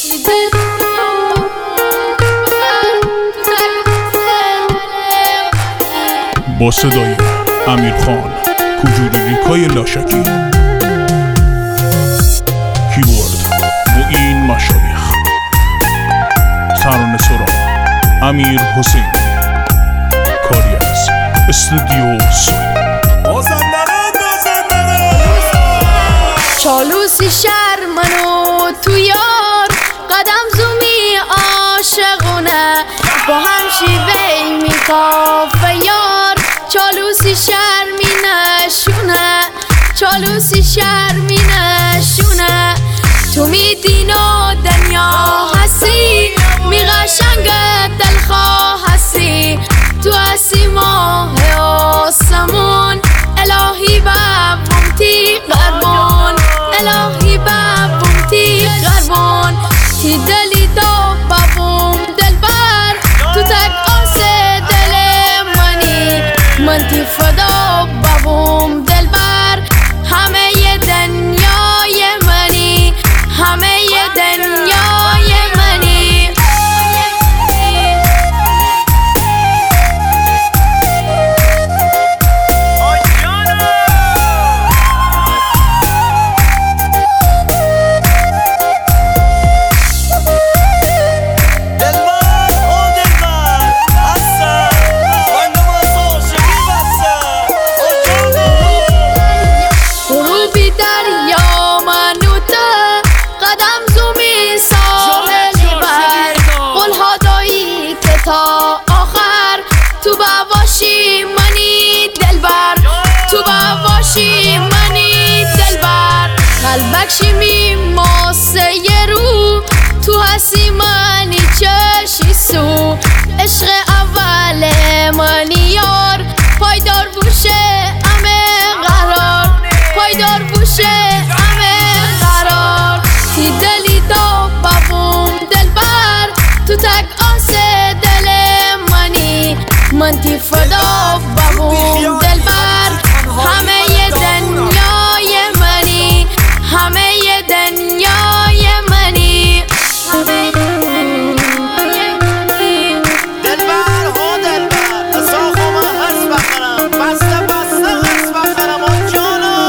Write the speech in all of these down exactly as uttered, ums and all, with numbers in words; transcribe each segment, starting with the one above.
با صدای امیرخان کجوری ریکای لاشکی، کیبورد معین مشایخ، ترانه سرا امیر حسینی، کاری از استودیو سوی. چالوسی شهر منو تو یار قدم زومی عاشقونه با هم شیوه میکافه یار. چالوسی شهر می نشونه، چالوسی شهر می نشونه. تو میدین و دنیا هستی، می قشنگ دلخواه هستی. تو هستی ماه آسمون، الهی ببومتی قربون، الهی ببومتی قربون. تی دلی دو ببوم دلبر، تو تک آس دل منی، من تی فدا ببوم دلبر. همه ی دنیای منی، همه ی دنیای منی. تا آخر تو باشی منی دلبر، تو باشی منی دلبر. قلبک شیمی ماسه رو، تو هستی منی چشی سو. عشق اول منی یار، پایدار بوشه امه قرار، پایدار بوشه امه قرار. تی دلی دو ببوم دلبر، تو تک آسه دل منی، من تی فدا ببوم دلبر. همه ی دنیای منی، همه ی دنیای منی. دلبر ها دلبر ساخو من هست بخرم، بسته بسته هست بخرم آن جانا.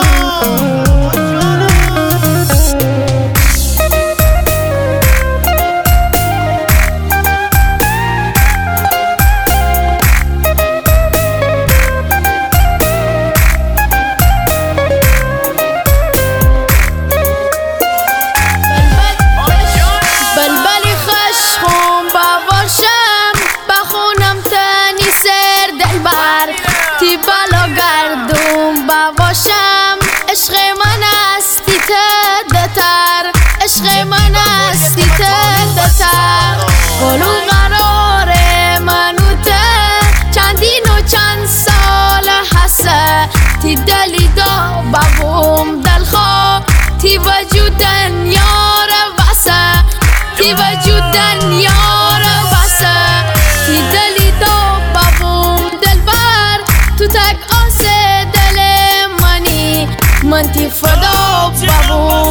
عشق من استی تدتر، عشق من استی تدتر. قلو قرار منو ته چندین و چند سال هسته. تی دلی دا ببوم دلخواه، تی وجودن یار بسه، تی وجودن یار بسه. تی دلی دا ببوم دلبر، تو تک آسه دل منی، من تی فدا ببوم